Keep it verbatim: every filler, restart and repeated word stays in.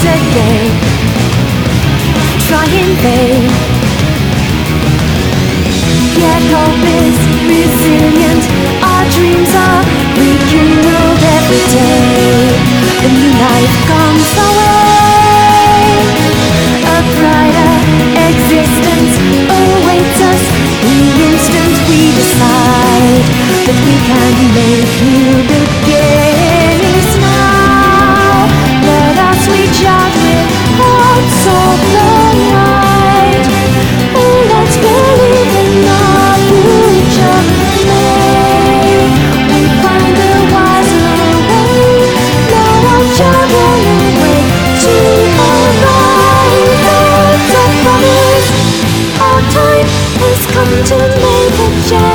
once again, try in vain. Yet hope is resilient, our dreams are rekindled every day. The new life comes our way, a brighter existence awaits us the instant we decide that we can make new beginnings now. Let us reach out with hearts of the light. Oh, let's believe in our future. May we find a wiser way. Now our children awake to arise. It's a promise. Our time has come to make a change.